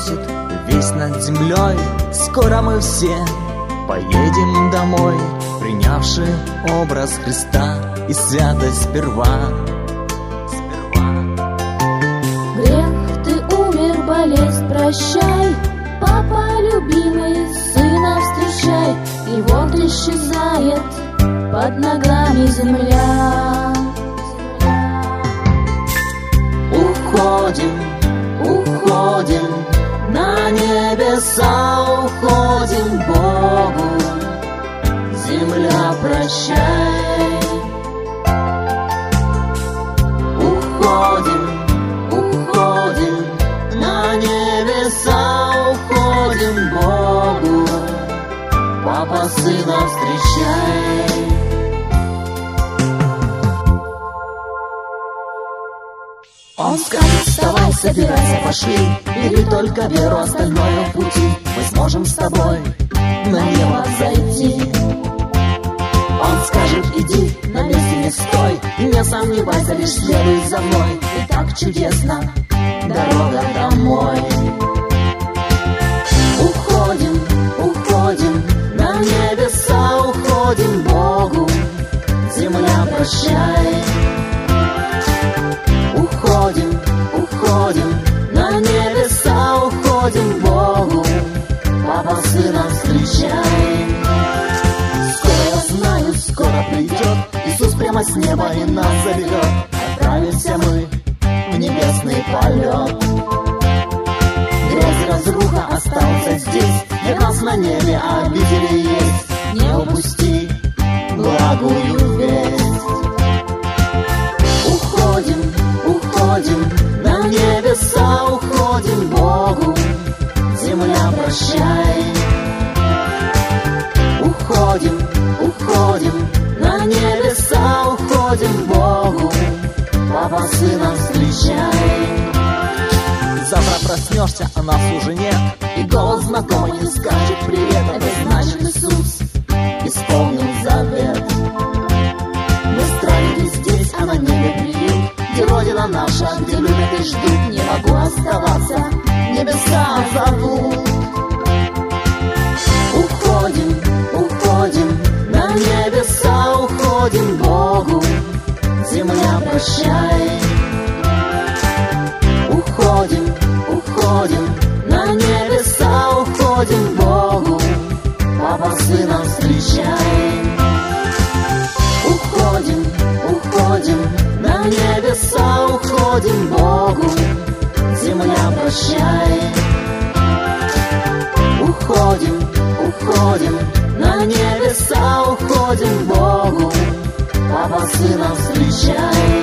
возносит весь над землей. Скоро мы все поедем домой, принявши образ Христа и святость сперва. Грех ты умер, болезнь прощай, папа любимый, сына встречай, и вот исчезает под ногами земля. Уходим, уходим, на небеса уходим к Богу. Земля, прощай. Уходим, уходим, на небеса уходим к Богу. Папа сына встречай. Он скажет: вставай, собирайся, пошли, бери только веру, остальное в пути. Мы сможем с тобой на небо зайти. Он скажет: иди, на месте не стой, не сомневайся, лишь следуй за мной. И так чудесно дорога домой. Уходим, уходим, на небеса уходим к Богу. Земля, прощай. Уходим, уходим, на небеса уходим к Богу. Папа сына встречай. Скоро, я знаю, скоро придет Иисус прямо с неба и нас заберет. Отправимся мы в небесный полет. Грязь и разруха остался здесь, для нас на небе обители есть. Не упусти благую весть. Уходим, уходим, на небеса уходим к Богу. Земля, прощай. Уходим, уходим, на небеса уходим к Богу. Папа сына встречай. Завтра проснешься, а нас уже нет, и голос знакомый не скажет привет. Это значит, Иисус исполнил завет. Мы странники здесь, а на небе приют, где Родина наша, где любят и ждут. Не могу оставаться, небеса зовут. Уходим, уходим, на небеса уходим к Богу. Земля, прощай. Уходим, уходим, на небеса уходим к Богу. Папа сына встречай. Уходим, уходим, на небеса уходим к Богу. Земля, прощай. Уходим, уходим, на небеса уходим к Богу. Папа сына встречай.